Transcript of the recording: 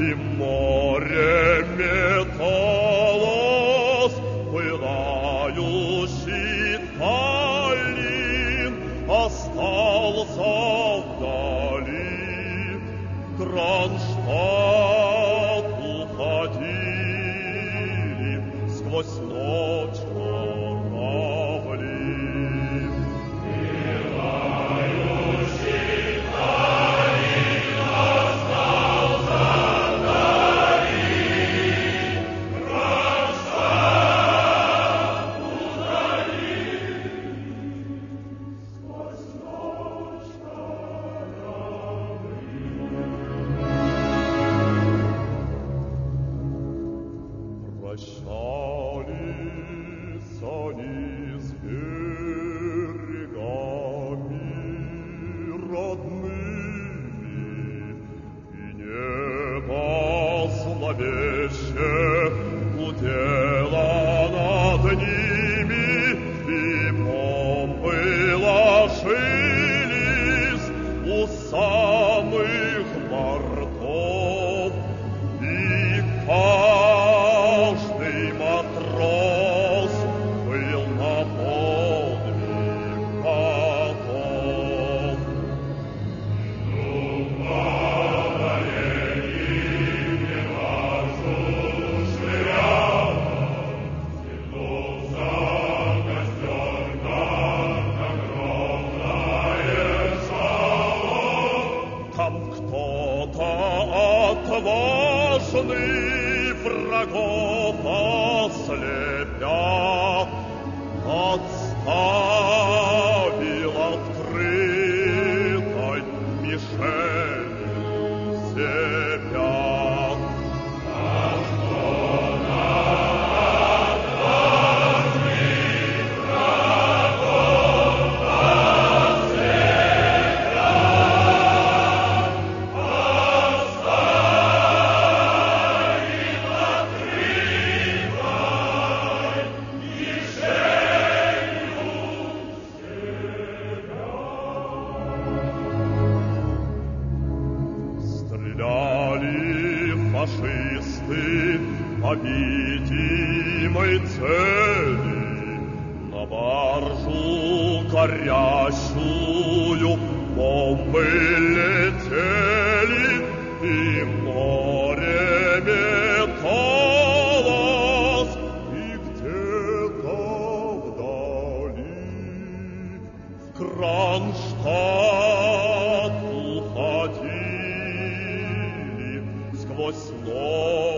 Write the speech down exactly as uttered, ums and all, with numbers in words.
и море металлось, пылающий Таллин остался вдали. Кронштадт уходили сквозь ночь корабли. Прощались они с берегами родными, и небо зловеще гудело над ними, и бомбы ложились у самых бортов, и каждый матрос был на подвиг готов. Там кто-то отважный, врагов ослепя, отставил открытой мишенью себя. Стреляли фашисты по видимой цели, на баржу горящую бомбы летели, и море металлось, и где-то вдали в Кронштадт уходили сквозь ночь.